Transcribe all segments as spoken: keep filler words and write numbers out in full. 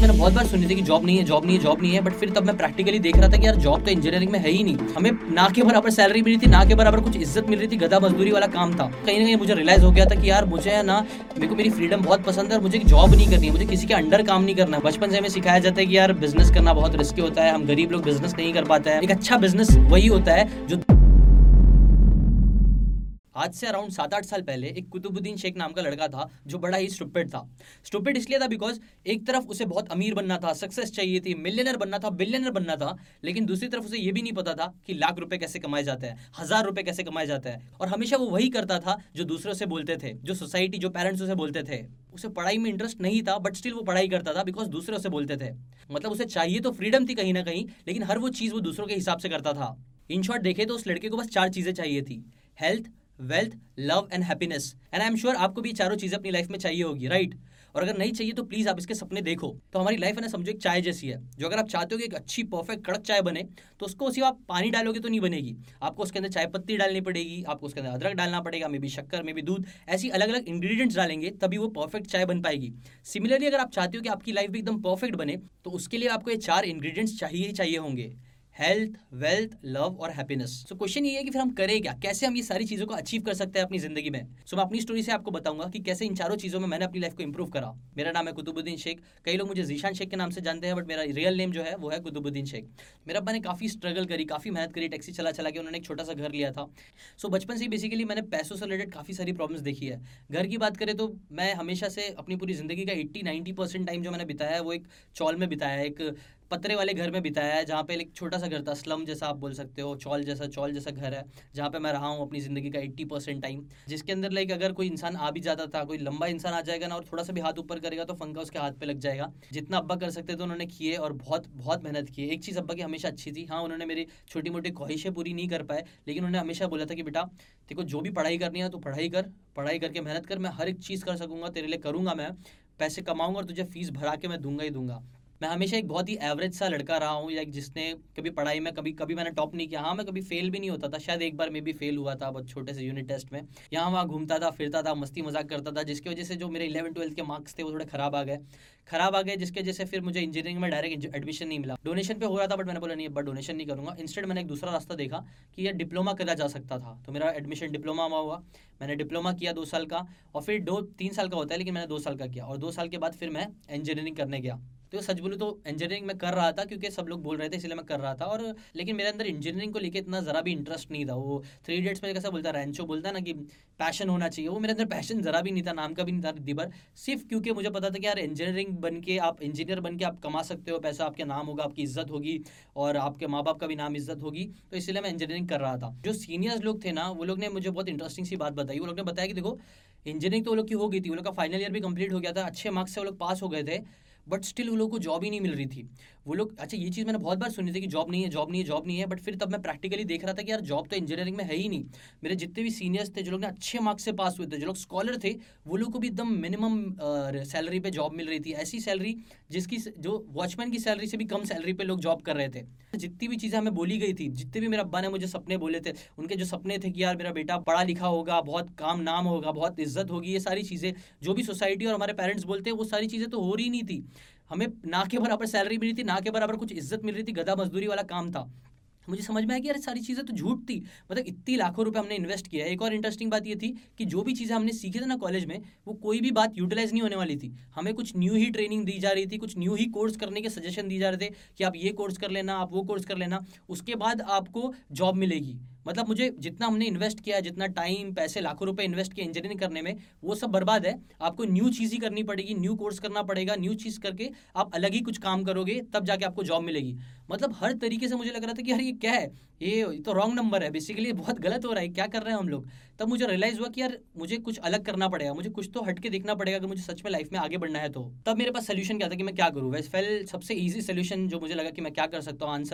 मैंने बहुत बार सुनी थी कि जॉब नहीं है जॉब नहीं है जॉब नहीं है, बट फिर तब मैं प्रैक्टिकली देख रहा था कि यार जॉब तो इंजीनियरिंग में है ही नहीं। हमें ना के बराबर सैलरी मिली थी, ना के बराबर कुछ इज्जत मिल रही थी, गधा मजदूरी वाला काम था। कहीं ना कहीं मुझे रियलाइज हो गया था कि यार मुझे है ना, मेरे को मेरी फ्रीडम बहुत पसंद है और मुझे जॉब नहीं करनी है, मुझे किसी के अंडर काम नहीं करना है। बचपन से हमें सिखाया जाता है कि यार बिजनेस करना बहुत रिस्की होता है, हम गरीब लोग बिजनेस नहीं कर पाते हैं। एक अच्छा बिजनेस वही होता है जो आज से अराउंड सात आठ साल पहले एक कुतुबुद्दीन शेख नाम का लड़का था जो बड़ा ही स्टूपिड था। स्टूपिड इसलिए था बिकॉज एक तरफ उसे बहुत अमीर बनना था, सक्सेस चाहिए थी, मिलियनर बनना था, बिलियनर बनना था, लेकिन दूसरी तरफ उसे यह भी नहीं पता था कि लाख रुपए कैसे कमाए जाते हैं, हजार रुपए कैसे कमाए जाते हैं। और हमेशा वो वही करता था जो दूसरों से बोलते थे, जो सोसाइटी, जो पेरेंट्स उसे बोलते थे। उसे पढ़ाई में इंटरेस्ट नहीं था, बट स्टिल वो पढ़ाई करता था बिकॉज दूसरे उसे बोलते थे। मतलब उसे चाहिए तो फ्रीडम थी कहीं ना कहीं, लेकिन हर वो चीज वो दूसरों के हिसाब से करता था। इन शॉर्ट देखे तो उस लड़के को बस चार चीजें चाहिए थी: health, wealth, love and happiness. And I am sure आपको भी चारों चीजें अपनी लाइफ में चाहिए होगी, राइट? और अगर नहीं चाहिए तो प्लीज आप इसके सपने देखो। तो हमारी लाइफ है ना, समझो एक चाय जैसी है, जो अगर आप चाहते हो कि एक अच्छी परफेक्ट कड़क चाय बने, तो उसको सिर्फ आप पानी डालोगे तो नहीं बनेगी। आपको उसके अंदर चाय पत्ती डालनी पड़ेगी, आपको उसके अंदर अदरक डालना पड़ेगा, मे बी शक्कर, मे बी दूध, ऐसी अलग अलग इंग्रेडिएंट्स डालेंगे तभी वो परफेक्ट चाय बन पाएगी। सिमिलरली अगर आप चाहते हो कि आपकी लाइफ भी एकदम परफेक्ट बने, तो उसके लिए आपको ये चार इंग्रेडिएंट्स चाहिए ही चाहिए होंगे: हेल्थ, वेल्थ, लव और हैप्पीनेस। सो क्वेश्चन ये है कि फिर हम करें क्या, कैसे हम ये सारी चीजों को अचीव कर सकते हैं अपनी जिंदगी में। सो so, मैं अपनी स्टोरी से आपको बताऊंगा कि कैसे इन चारों चीजों में मैंने अपनी लाइफ को इंप्रूव करा। मेरा नाम है कुतुबुद्दीन शेख, कई लोग मुझे जीशान शेख के नाम से जानते हैं, बट मेरा रियल नेम जो है वो है कुतुबुद्दीन शेख। मेरे अब्बा ने काफी स्ट्रगल करी, काफी मेहनत करी, टैक्सी चला चला के उन्होंने एक छोटा सा घर लिया था। सो so, बचपन से ही बेसिकली मैंने पैसों से रिलेटेड काफी सारी प्रॉब्लम्स देखी है। घर की बात करें तो मैं हमेशा से अपनी पूरी जिंदगी का एट्टी नाइन्टी परसेंट टाइम जो मैंने बिताया है वो एक चौल में बिताया है, एक पतरे वाले घर में बिताया है, जहाँ पे एक छोटा सा घर था, स्लम जैसा आप बोल सकते हो, चौल जैसा चौल जैसा घर है, जहाँ पे मैं रहा हूँ अपनी ज़िंदगी का अस्सी परसेंट टाइम। जिसके अंदर लाइक अगर कोई इंसान आ भी जाता था, कोई लंबा इंसान आ जाएगा ना और थोड़ा सा भी हाथ ऊपर करेगा तो फंका उसके हाथ पे लग जाएगा। जितना अब्बा कर सकते थे उन्होंने किए और बहुत बहुत मेहनत की। एक चीज़ अब्बा की हमेशा अच्छी थी, हाँ उन्होंने मेरी छोटी मोटी ख्वाहिशें पूरी नहीं कर पाए, लेकिन उन्होंने हमेशा बोला था कि बेटा देखो जो भी पढ़ाई करनी है तो पढ़ाई कर, पढ़ाई करके मेहनत कर, मैं हर एक चीज़ कर सकूँगा तेरे लिए, करूँगा, मैं पैसे कमाऊँगा और तुझे फीस भरा के मैं दूंगा ही दूंगा। मैं हमेशा एक बहुत ही एवरेज सा लड़का रहा हूँ, या जिसने कभी पढ़ाई में कभी कभी मैंने टॉप नहीं किया। हाँ मैं कभी फेल भी नहीं होता था, शायद एक बार मैं भी फेल हुआ था बहुत छोटे से यूनिट टेस्ट में। यहाँ वहाँ घूमता था, फिरता था, मस्ती मजाक करता था, जिसकी वजह से जो मेरे इलेवन ट्वेल्थ के मार्क्स थे वो थोड़े खराब आ गए खराब आ गए जिसकी वजह से फिर मुझे इंजीनियरिंग में डायरेक्ट एडमिशन नहीं मिला। डोनेशन पे हो रहा था, बट मैंने बोला नहीं, बट डोनेशन नहीं करूँगा। इंस्टेड मैंने एक दूसरा रास्ता देखा कि ये डिप्लोमा करा जा सकता था, तो मेरा एडमिशन डिप्लोमा में हुआ। मैंने डिप्लोमा किया दो साल का, और फिर दो तीन साल का होता है लेकिन मैंने दो साल का किया, और दो साल के बाद फिर मैं इंजीनियरिंग करने गया। तो सच बोलूँ तो इंजीनियरिंग में कर रहा था क्योंकि सब लोग बोल रहे थे, इसलिए मैं कर रहा था। और लेकिन मेरे अंदर इंजीनियरिंग को लेके इतना ज़रा भी इंटरेस्ट नहीं था। वो थ्री इडियट्स में कैसा बोलता है, रैंचो बोलता है ना कि पैशन होना चाहिए, वो मेरे अंदर पैशन ज़रा भी नहीं था, नाम का भी नहीं था दिबर। सिर्फ क्योंकि मुझे पता था कि यार इंजीनियरिंग बन के आप इंजीनियर बन के आप कमा सकते हो पैसा, आपके नाम होगा, आपकी इज्जत होगी, और आपके माँ बाप का भी नाम इज्जत होगी, तो इसलिए मैं इंजीनियरिंग कर रहा था। जो सीनियर्स लोग थे ना, वो लोग ने मुझे बहुत इंटरेस्टिंग सी बात बताई। वो लोग ने बताया कि देखो इंजीनियरिंग तो वो लोग की हो गई थी, वो लोग का फाइनल ईयर भी कंप्लीट हो गया था, अच्छे मार्क्स से वो लोग पास हो गए थे, बट स्टिल वो लोग को जॉब ही नहीं मिल रही थी। वो लोग, अच्छा ये चीज़ मैंने बहुत बार सुनी थी कि जॉब नहीं है जॉब नहीं है जॉब नहीं है, बट फिर तब मैं प्रैक्टिकली देख रहा था कि यार जॉब तो इंजीनियरिंग में है ही नहीं। मेरे जितने भी सीनियर्स थे, जो लोग ने अच्छे मार्क्स से पास हुए थे, जो लोग स्कॉलर थे, वो लोग को भी एकदम मिनिमम सैलरी पे जॉब मिल रही थी, ऐसी सैलरी जिसकी जो वॉचमैन की सैलरी से भी कम सैलरी पे लोग जॉब कर रहे थे। जितनी भी चीज़ें हमें बोली गई थी, जितने भी मेरे अब्बा ने मुझे सपने बोले थे, उनके जो सपने थे कि यार मेरा बेटा पढ़ा लिखा होगा, बहुत काम नाम होगा, बहुत इज्जत होगी, ये सारी चीज़ें जो भी सोसाइटी और हमारे पेरेंट्स बोलते हैं, वो सारी चीज़ें तो हो रही नहीं थी। हमें ना के बराबर सैलरी मिली थी, ना के बराबर कुछ इज्जत मिल रही थी, गधा मजदूरी वाला काम था। मुझे समझ में आया कि यार सारी चीज़ें तो झूठ थी। मतलब इतनी लाखों रुपए हमने इन्वेस्ट किया है। एक और इंटरेस्टिंग बात ये थी कि जो भी चीज़ें हमने सीखी थी ना कॉलेज में, वो कोई भी बात यूटिलाइज नहीं होने वाली थी। हमें कुछ न्यू ही ट्रेनिंग दी जा रही थी, कुछ न्यू ही कोर्स करने के सजेशन दी जा रहे थे कि आप ये कोर्स कर लेना, आप वो कोर्स कर लेना, उसके बाद आपको जॉब मिलेगी। मतलब मुझे जितना हमने इन्वेस्ट किया, जितना टाइम पैसे लाखों रुपए इन्वेस्ट किया इंजीनियरिंग करने में, वो सब बर्बाद है। आपको न्यू चीज़ ही करनी पड़ेगी, न्यू कोर्स करना पड़ेगा, न्यू चीज़ करके आप अलग ही कुछ काम करोगे, तब जाके आपको जॉब मिलेगी। मतलब हर तरीके से मुझे लग रहा था कि यार ये क्या है, ये तो रॉन्ग नंबर है, बेसिकली बहुत गलत हो रहा है, क्या कर रहे हैं हम लोग। तब मुझे रियलाइज हुआ कि यार मुझे कुछ अलग करना पड़ेगा, मुझे कुछ तो हट के देखना पड़ेगा अगर मुझे सच में लाइफ में आगे बढ़ना है। तो तब मेरे पास सोल्यूशन क्या था कि मैं क्या करूँ। वैसे फेल सबसे ईजी सोल्यूशन जो मुझे लगा कि मैं क्या कर सकता हूँ, आंसर,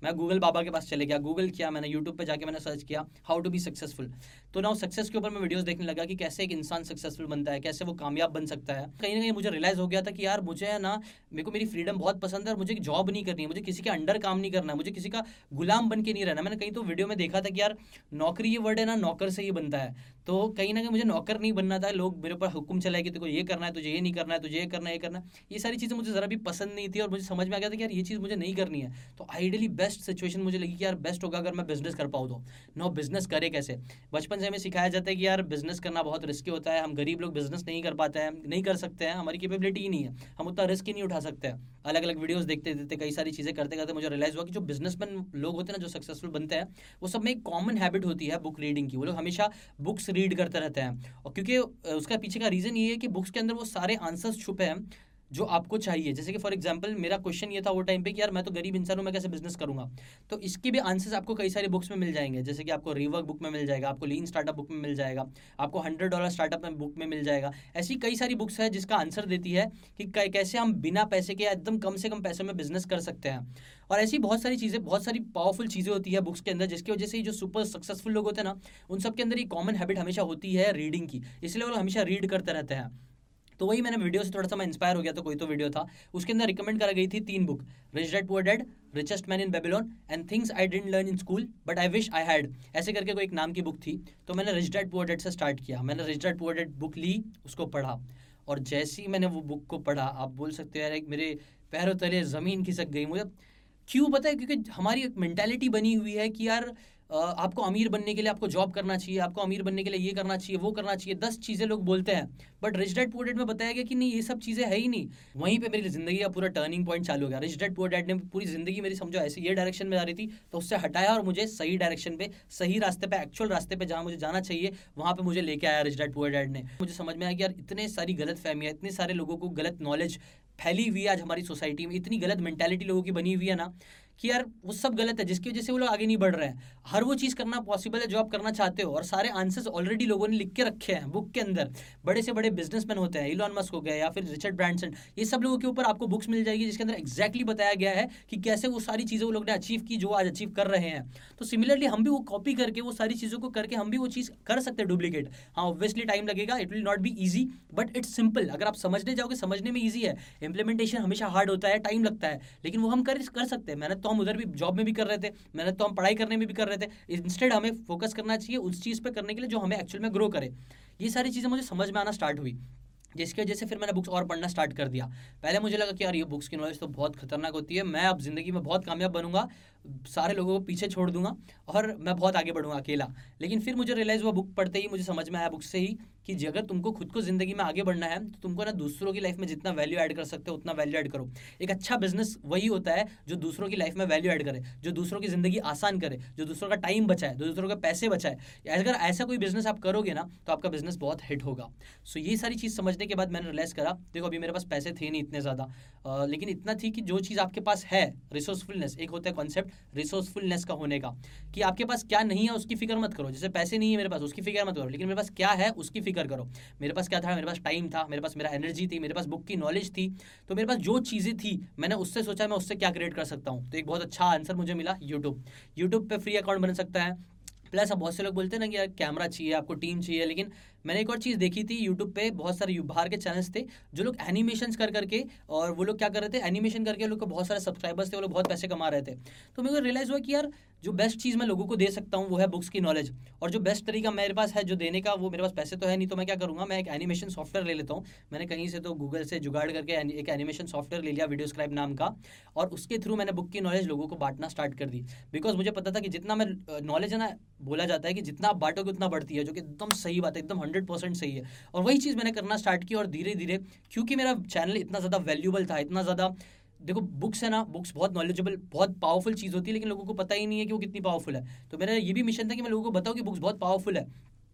मैं गूगल बाबा के पास चले गया, गूगल किया मैंने, यूट्यूब पे जाके मैंने सर्च किया हाउ टू बी सक्सेसफुल। तो नाउ सक्सेस के ऊपर मैं वीडियोस देखने लगा कि कैसे एक इंसान सक्सेसफुल बनता है, कैसे वो कामयाब बन सकता है। कहीं ना कहीं मुझे रियलाइज हो गया था कि यार मुझे है ना, मेरे को मेरी फ्रीडम बहुत पसंद है और मुझे जॉब नहीं करनी है, मुझे किसी के अंडर काम नहीं करना है, मुझे किसी का गुलाम बन के नहीं रहना। मैंने कहीं तो वीडियो में देखा था कि यार नौकरी ये वर्ड है ना, नौकर से ही बनता है। तो कहीं ना कहीं मुझे नौकर नहीं बनना था, लोग मेरे ऊपर हुक्म चलाए कि तुझे ये करना है, तुझे ये नहीं करना है, तुझे ये करना है, ये करना है। ये सारी चीज़ें मुझे ज़रा भी पसंद नहीं थी और मुझे समझ में आ गया था कि यार ये चीज़ मुझे नहीं करनी है। तो आइडियली बेस्ट सिचुएशन मुझे लगी कि यार बेस्ट होगा अगर मैं बिजनेस कर पाऊँ। तो नो बिजनेस करे कैसे? बचपन से हमें सिखाया जाता है कि यार बिजनेस करना बहुत रिस्की होता है, हम गरीब लोग बिजनेस नहीं कर पाते हैं, नहीं कर सकते हैं, हमारी कैपेबिलिटी ही नहीं है, हम उतना रिस्क ही नहीं उठा सकते हैं। अलग अलग वीडियोस देखते देखते कई सारी चीज़ें करते करते मुझे रियलाइज हुआ कि जो बिजनेसमैन लोग होते हैं ना, जो सक्सेसफुल बनते हैं, वो सब में एक कॉमन हैबिट होती है बुक रीडिंग की। वो लोग हमेशा बुक्स रीड करते रहते हैं, और क्योंकि उसका पीछे का रीज़न ये है कि बुक्स के अंदर वो सारे आंसर्स छुपे हैं जो आपको चाहिए। जैसे कि फॉर एग्जांपल मेरा क्वेश्चन ये था वो टाइम पे कि यार मैं तो गरीब इंसान हूँ, मैं कैसे बिजनेस करूंगा? तो इसके भी आंसर्स आपको कई सारी बुक्स में मिल जाएंगे। जैसे कि आपको रीवर्क बुक में मिल जाएगा, आपको लीन स्टार्टअप बुक में मिल जाएगा, आपको हंड्रेड डॉलर स्टार्टअप में बुक में मिल जाएगा। ऐसी कई सारी बुक्स है जिसका आंसर देती है कि कैसे हम बिना पैसे के एकदम कम से कम पैसे में बिजनेस कर सकते हैं। और ऐसी बहुत सारी चीज़ें, बहुत सारी पावरफुल चीज़ें होती है बुक्स के अंदर, जिसकी वजह से जो सुपर सक्सेसफुल लोग होते हैं ना, उन सब के अंदर ये कॉमन हैबिट हमेशा होती है रीडिंग की, इसलिए वो लोग हमेशा रीड करते रहते हैं। तो वही मैंने वीडियो से थोड़ा सा मैं इंस्पायर हो गया। तो कोई तो वीडियो था, उसके अंदर रिकमेंड करा गई थी तीन book, rich dad poor dad, richest man in Babylon and things I didn't learn in school but I wish I had, ऐसे करके कोई एक नाम की बुक थी। तो मैंने रिच डैड पुअर डैड से स्टार्ट किया। मैंने rich dad poor dad book ली, उसको पढ़ा, और जैसे ही मैंने वो बुक को पढ़ा, आप बोल सकते हो यार एक मेरे पैरों तले ज़मीन खिसक गई। मुझे क्यों पता है? क्योंकि हमारी एक मेंटालिटी बनी हुई है कि यार आपको अमीर बनने के लिए आपको जॉब करना चाहिए, आपको अमीर बनने के लिए ये करना चाहिए, वो करना चाहिए, दस चीज़ें लोग बोलते हैं। But rich dad poor dad में बताया गया कि नहीं, ये सब चीज़ें है ही नहीं। वहीं पे मेरी ज़िंदगी का पूरा टर्निंग पॉइंट चालू हो गया। रिच डैड पुअर डैड ने पूरी ज़िंदगी मेरी समझो ऐसे ये डायरेक्शन में जा रही थी, तो उससे हटाया और मुझे सही डायरेक्शन पे, सही रास्ते पे, एक्चुअल रास्ते पे जहाँ मुझे जाना चाहिए वहाँ पे मुझे लेके आया रिच डैड पुअर डैड ने। मुझे समझ में आया कि यार इतने सारी गलत फहमियाँ, इतने सारे लोगों को गलत नॉलेज फैली हुई है आज हमारी सोसाइटी में, इतनी गलत मेंटालिटी लोगों की बनी हुई है ना कि यार वो सब गलत है, जिसकी वजह से वो लोग आगे नहीं बढ़ रहे हैं। हर वो चीज़ करना पॉसिबल है जो आप करना चाहते हो, और सारे आंसर्स ऑलरेडी लोगों ने लिख के रखे हैं बुक के अंदर। बड़े से बड़े बिजनेसमैन होते हैं, इलॉन मस्क हो गए या फिर रिचर्ड ब्रांसन, ये सब लोगों के ऊपर आपको बुक्स मिल जाएगी जिसके अंदर एक्जैक्टली बताया गया है कि कैसे वो सारी चीज़ें वो लोग ने अचीव की जो आज अचीव कर रहे हैं। तो सिमिलरली हम भी वो कॉपी करके, वो सारी चीज़ों को करके हम भी वो चीज़ कर सकते हैं डुप्लीकेट। हाँ ऑब्वियसली टाइम लगेगा, it will not be easy but it's simple. अगर आप समझने जाओगे, समझने में ईजी है, इंप्लीमेंटेशन हमेशा हार्ड होता है, टाइम लगता है, लेकिन वो हम कर कर सकते हैं। मेहनत तो हम उधर भी जॉब में भी कर रहे थे, मेहनत तो हम पढ़ाई करने में भी कर रहे थे। इंस्टेड हमें फोकस करना चाहिए उस चीज़ पे करने के लिए जो हमें एक्चुअल में ग्रो करे। ये सारी चीज़ें मुझे समझ में आना स्टार्ट हुई, जिसकी वजह से फिर मैंने बुक्स और पढ़ना स्टार्ट कर दिया। पहले मुझे लगा कि यार ये बुक्स की नॉलेज तो बहुत खतरनाक होती है, मैं अब ज़िंदगी में बहुत कामयाब बनूंगा, सारे लोगों को पीछे छोड़ दूंगा और मैं बहुत आगे बढ़ूंगा अकेला। लेकिन फिर मुझे रियलाइज़ हुआ बुक पढ़ते ही, मुझे समझ में आया बुक से ही कि अगर तुमको खुद को ज़िंदगी में आगे बढ़ना है तो तुमको ना दूसरों की लाइफ में जितना वैल्यू ऐड कर सकते हो उतना वैल्यू ऐड करो। एक अच्छा बिजनेस वही होता है जो दूसरों की लाइफ में वैल्यू ऐड करे, जो दूसरों की ज़िंदगी आसान करे, जो दूसरों का टाइम बचाए, जो दूसरों के पैसे बचाए। अगर ऐसा कोई बिजनेस आप करोगे ना तो आपका बिजनेस बहुत हिट होगा। सो ये सारी चीज़ समझने के बाद मैंने रियलाइज़ करा, देखो अभी मेरे पास पैसे थे नहीं इतने ज़्यादा, लेकिन इतना थी कि जो चीज़ आपके पास है, रिसोर्सफुलनेस, एक होता है कॉन्सेप्ट रिसोर्सफुलनेस का होने का, कि आपके पास क्या नहीं है उसकी फिक्र मत करो। जैसे पैसे नहीं है मेरे पास, उसकी फिक्र मत करो, लेकिन मेरे पास क्या है उसकी फिक्र करो। मेरे पास क्या था? मेरे पास टाइम था, मेरे पास मेरा एनर्जी थी, मेरे पास बुक की नॉलेज थी। तो मेरे पास जो चीज़ें थी मैंने उससे सोचा मैं उससे क्या क्रिएट कर सकता हूँ। तो एक बहुत अच्छा आंसर मुझे मिला, यूट्यूब। यूट्यूब पे फ्री अकाउंट बन सकता है। प्लस अब बहुत से लोग बोलते हैं ना कि यार कैमरा चाहिए, आपको टीम चाहिए, लेकिन मैंने एक और चीज़ देखी थी यूट्यूब पे, बहुत सारे बाहर के चैनल्स थे जो लोग एनिमेशंस कर करके, और वो लोग क्या कर रहे थे, एनिमेशन करके लोग को बहुत सारे सब्सक्राइबर्स थे, वो लोग बहुत पैसे कमा रहे थे। तो मेरे को रियलाइज़ हुआ कि यार जो बेस्ट चीज़ मैं लोगों को दे सकता हूँ वो है बुक्स की नॉलेज, और जो बेस्ट तरीका मेरे पास है जो देने का, वो मेरे पास पैसे तो है नहीं, तो मैं क्या करूँगा, मैं एक एनिमेशन सॉफ्टवेयर ले लेता हूँ। मैंने कहीं से तो गूगल से जुगाड़ करके एक एनिमेशन सॉफ्टवेयर ले लिया, वीडियोस्क्राइब नाम का, और उसके थ्रू मैंने बुक की नॉलेज लोगों को बांटना स्टार्ट कर दी। बिकॉज मुझे पता था कि जितना मैं नॉलेज है ना, बोला जाता है कि जितना आप बांटोगे उतना बढ़ती है, जो कि एकदम सही बात है, एकदम हंड्रेड परसेंट सही है। और वही चीज़ मैंने करना स्टार्ट की, और धीरे धीरे क्योंकि मेरा चैनल इतना ज़्यादा वैल्यूबल था, इतना ज़्यादा, देखो बुक्स है ना, बुक्स बहुत नॉलेजेबल, बहुत पावरफुल चीज़ होती है, लेकिन लोगों को पता ही नहीं है कि वो कितनी पावरफुल है। तो मेरा ये भी मिशन था कि मैं लोगों को बताऊँ कि बुक्स बहुत पावरफुल है।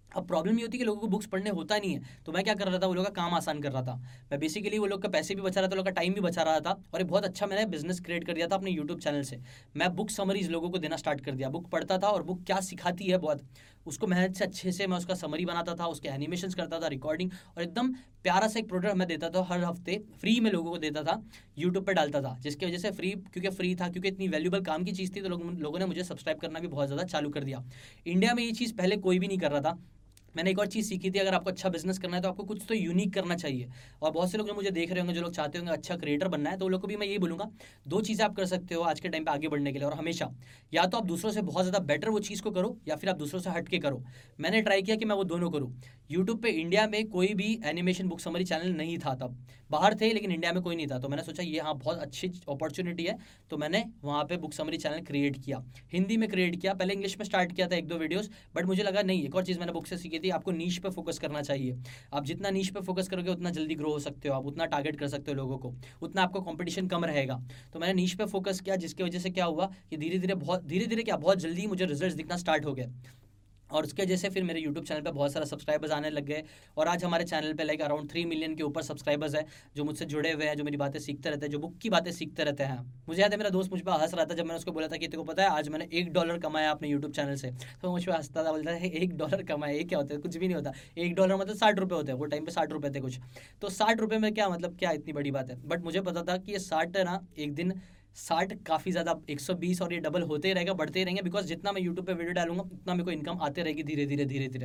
अब प्रॉब्लम ये होती है कि लोगों को बुक्स पढ़ने होता नहीं है, तो मैं क्या कर रहा था, वो लोग का काम आसान कर रहा था। मैं बेसिकली वो लोग का पैसे भी बचा रहा था, लोग का टाइम भी बचा रहा था, और एक बहुत अच्छा मैंने बिजनेस क्रिएट कर दिया था अपने यूट्यूब चैनल से। मैं बुक समरीज लोगों को देना स्टार्ट कर दिया, बुक पढ़ता था और बुक क्या सिखाती है बहुत, उसको मेहनत से अच्छे से मैं उसका समरी बनाता था, उसके एनिमेशन करता था, रिकॉर्डिंग, और एकदम प्यारा सा एक प्रोडक्ट मैं देता था, हर हफ्ते फ्री में लोगों को देता था, यूट्यूब पे डालता था, जिसकी वजह से फ्री, क्योंकि फ्री था, क्योंकि इतनी वैल्यूबल काम की चीज़ थी, तो लोग, लोगों ने मुझे सब्सक्राइब करना भी बहुत ज़्यादा चालू कर दिया। इंडिया में ये चीज़ पहले कोई भी नहीं कर रहा था। मैंने एक और चीज़ सीखी थी, अगर आपको अच्छा बिजनेस करना है तो आपको कुछ तो यूनिक करना चाहिए। और बहुत से लोग जो मुझे देख रहे होंगे, जो लोग चाहते होंगे अच्छा क्रिएटर बनना है, तो वो लोग को भी मैं ये बोलूँगा, दो चीज़ें आप कर सकते हो आज के टाइम पे आगे बढ़ने के लिए, और हमेशा या तो आप दूसरों से बहुत ज़्यादा बेटर वो चीज़ को करो, या फिर आप दूसरों से हट के करो। मैंने ट्राई किया कि मैं वो दोनों करूँ। यूट्यूब पे इंडिया में कोई भी एनिमेशन बुक समरी चैनल नहीं था तब, बाहर थे लेकिन इंडिया में कोई नहीं था, तो मैंने सोचा ये हाँ बहुत अच्छी अपॉर्चुनिटी है, तो मैंने वहाँ पे बुक समरी चैनल क्रिएट किया, हिंदी में क्रिएट किया, पहले इंग्लिश में स्टार्ट किया था एक दो वीडियोस, बट मुझे लगा नहीं, एक और चीज़ मैंने बुक से सीखी थी, आपको नीश पे फोकस करना चाहिए। आप जितना नीश पे फोकस करोगे उतना जल्दी ग्रो हो सकते हो, आप उतना टारगेट कर सकते हो लोगों को, उतना आपको कंपटीशन कम रहेगा। तो मैंने नीश पे फोकस किया, जिसकी वजह से क्या हुआ कि धीरे धीरे बहुत धीरे धीरे क्या बहुत जल्दी मुझे रिजल्ट दिखना स्टार्ट हो गए, और उसके वजह से फिर मेरे यूट्यूब चैनल पे बहुत सारा सब्सक्राइबर्स आने लग गए। और आज हमारे चैनल पे लाइक अराउंड थ्री मिलियन के ऊपर सब्सक्राइबर्स है, जो मुझसे जुड़े हुए हैं, जो मेरी बातें सीखते रहते हैं, जो बुक की बातें सीखते रहते हैं। मुझे याद है मेरा दोस्त मुझ पर हंस रहा था जब मैंने उसको बोला था कि तेरे को पता है आज मैंने एक डॉलर कमाया अपने यूट्यूब चैनल से, तो मुझ पर हंसता था, बोलता है एक डॉलर कमाया, ये क्या होता है, कुछ भी नहीं होता, एक डॉलर मतलब साठ रुपये होते हैं, वो टाइम पे साठ रुपये थे कुछ, तो साठ रुपये में क्या मतलब क्या इतनी बड़ी बात है। बट मुझे पता था कि ये साठ ना एक दिन साठ काफ़ी ज़्यादा एक सौ बीस, और ये डबल होते ही रहेगा, बढ़ते ही रहेंगे, बिकॉज जितना मैं यूट्यूब पे वीडियो डालूंगा उतना मेरे को इनकम आते रहेगी धीरे धीरे धीरे धीरे।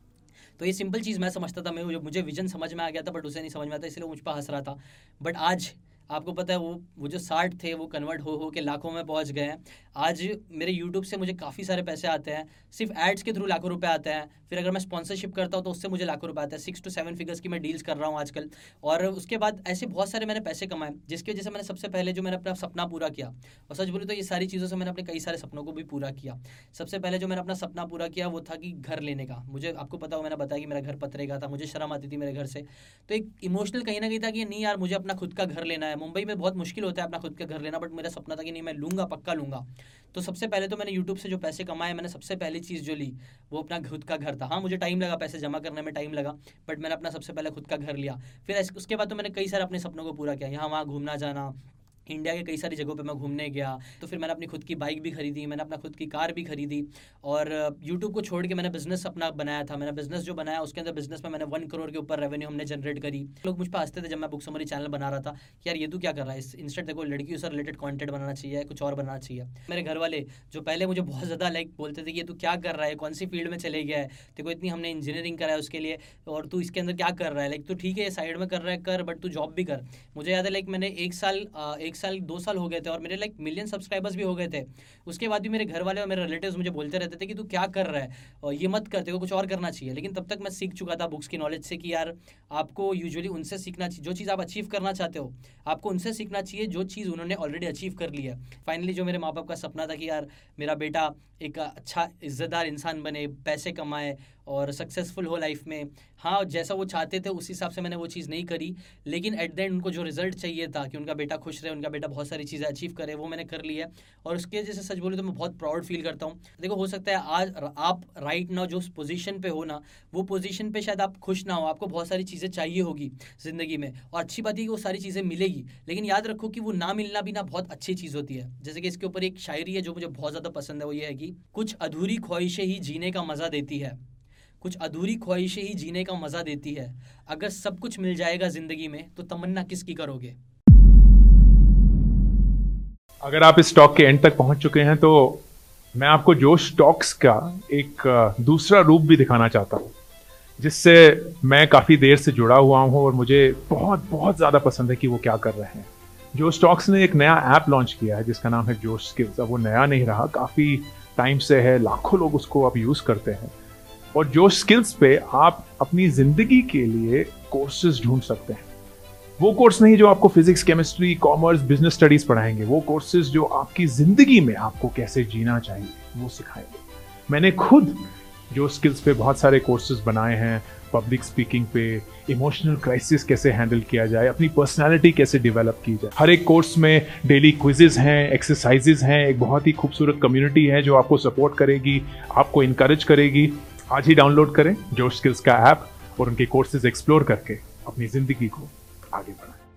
तो ये सिंपल चीज़ मैं समझता था, मैं मुझे विजन समझ में आ गया था, बट उसे नहीं समझ में आता, इसलिए मुझ पर हंस रहा था। बट आज आपको पता है वो वो जो साठ थे वो कन्वर्ट हो हो के लाखों में पहुंच गए हैं। आज मेरे यूट्यूब से मुझे काफ़ी सारे पैसे आते हैं, सिर्फ एड्स के थ्रू लाखों रुपए आते हैं, फिर अगर मैं स्पॉन्सरशिप करता हूँ तो उससे मुझे लाखों रुपए आते हैं, सिक्स टू सेवन फिगर्स की मैं डील्स कर रहा हूँ आजकल। और उसके बाद ऐसे बहुत सारे मैंने पैसे कमाए, जिसकी वजह से मैंने सबसे पहले जो मैंने अपना सपना पूरा किया, और सच बोलूँ तो ये सारी चीज़ों से मैंने अपने कई सारे सपनों को भी पूरा किया। सबसे पहले जो मैंने अपना सपना पूरा किया वो था कि घर लेने का। मुझे आपको पता हो, मैंने बताया कि मेरा घर पतरेगा था, मुझे शर्म आती थी मेरे घर से, तो एक इमोशनल कहीं ना कहीं था कि नहीं यार मुझे अपना खुद का घर लेना है। मुंबई में बहुत मुश्किल होता है अपना खुद का घर लेना, बट मेरा सपना था कि नहीं मैं लूँगा, पक्का लूँगा। तो सबसे पहले तो मैंने यूट्यूब से जो पैसे कमाए, मैंने सबसे पहली चीज़ जो ली वो अपना खुद का घर था। हाँ मुझे टाइम लगा, पैसे जमा करने में टाइम लगा, बट मैंने अपना सबसे पहले खुद का घर लिया। फिर उसके बाद तो मैंने कई सारे अपने सपनों को पूरा किया, यहाँ वहाँ घूमना जाना, इंडिया के कई सारी जगहों पे मैं घूमने गया। तो फिर मैंने अपनी खुद की बाइक भी खरीदी, मैंने अपना खुद की कार भी खरीदी, और यूट्यूब को छोड़ के मैंने बिजनेस अपना बनाया था। मैंने बिजनेस जो बनाया उसके अंदर बिजनेस में मैंने वन करोड़ के ऊपर रेवेन्यू हमने जनरेट करी। लोग मुझ पर हंसते थे जब मैं बुक समरी चैनल बना रहा था कि यार ये तू क्या कर रहा है, इंस्टेंट देखो लड़कियों से रिलेटेड कॉन्टेंट बनाना चाहिए, कुछ और बनाना चाहिए। मेरे घर वाले जो पहले मुझे बहुत ज़्यादा लाइक बोलते थे कि ये तू क्या कर रहा है, कौन सी फील्ड में चले गया है, देखो इतनी हमने इंजीनियरिंग करा है उसके लिए, और तू इसके अंदर क्या कर रहा है, लाइक तू ठीक है साइड में कर रहा है कर, बट तू जॉब भी कर। मुझे याद है लाइक मैंने एक साल एक साल दो साल हो गए थे और मेरे लाइक मिलियन सब्सक्राइबर्स भी हो गए थे। उसके बाद भी मेरे घर वाले और मेरे रिलेटिव्स मुझे बोलते रहते थे कि तू क्या कर रहा है, और ये मत कर, तेरे को कुछ और करना चाहिए। लेकिन तब तक मैं सीख चुका था बुक्स की नॉलेज से कि यार आपको यूजुअली उनसे सीखना चाहिए, जो चीज़ आप अचीव करना चाहते हो आपको उनसे सीखना चाहिए जो चीज़ उन्होंने ऑलरेडी अचीव कर ली है। फाइनली जो मेरे माँ बाप का सपना था कि यार मेरा बेटा एक अच्छा इज्जतदार इंसान बने, पैसे कमाए और सक्सेसफुल हो लाइफ में, हाँ जैसा वो चाहते थे उस हिसाब से मैंने वो चीज़ नहीं करी, लेकिन एट द एंड उनको जो रिजल्ट चाहिए था कि उनका बेटा खुश रहे, उनका बेटा बहुत सारी चीज़ें अचीव करे, वो मैंने कर लिया। और उसके वजह से सच बोलूँ तो मैं बहुत प्राउड फील करता हूँ। देखो हो सकता है आज आप राइट नाउ जो पोजीशन पे हो ना, वो पोजीशन पे शायद आप खुश ना हो, आपको बहुत सारी चीज़ें चाहिए होगी ज़िंदगी में, और अच्छी बात है कि वो सारी चीज़ें मिलेगी, लेकिन याद रखो कि वो ना मिलना भी ना बहुत अच्छी चीज़ होती है। जैसे कि इसके ऊपर एक शायरी है जो मुझे बहुत ज़्यादा पसंद है, वो ये है कि कुछ अधूरी ख्वाहिशें ही जीने का मज़ा देती है, कुछ अधूरी ख्वाहिशें ही जीने का मज़ा देती है, अगर सब कुछ मिल जाएगा ज़िंदगी में तो तमन्ना किसकी करोगे। अगर आप इस स्टॉक के एंड तक पहुंच चुके हैं तो मैं आपको जोश स्टॉक्स का एक दूसरा रूप भी दिखाना चाहता हूं, जिससे मैं काफ़ी देर से जुड़ा हुआ हूं और मुझे बहुत बहुत ज़्यादा पसंद है कि वो क्या कर रहे हैं। जोश स्टॉक्स ने एक नया ऐप लॉन्च किया है जिसका नाम है जोश स्किल्स। अब वो नया नहीं रहा, काफ़ी टाइम से है, लाखों लोग उसको अब यूज़ करते हैं। और जोश स्किल्स पे आप अपनी ज़िंदगी के लिए कोर्सेज ढूंढ सकते हैं। वो कोर्स नहीं जो आपको physics, chemistry, commerce, business studies पढ़ाएंगे, वो कोर्सेज जो आपकी ज़िंदगी में आपको कैसे जीना चाहिए वो सिखाएंगे। मैंने खुद जोश स्किल्स पे बहुत सारे कोर्सेज बनाए हैं, पब्लिक स्पीकिंग पे, इमोशनल क्राइसिस कैसे हैंडल किया जाए, अपनी पर्सनालिटी कैसे डेवलप की जाए। हर एक कोर्स में डेली क्विजेज हैं, एक्सरसाइजेज हैं, एक बहुत ही खूबसूरत कम्युनिटी है जो आपको सपोर्ट करेगी, आपको इनकरेज करेगी। आज ही डाउनलोड करें जोश स्किल्स का ऐप और उनके कोर्सेज एक्सप्लोर करके अपनी जिंदगी को आगे बढ़ाएं।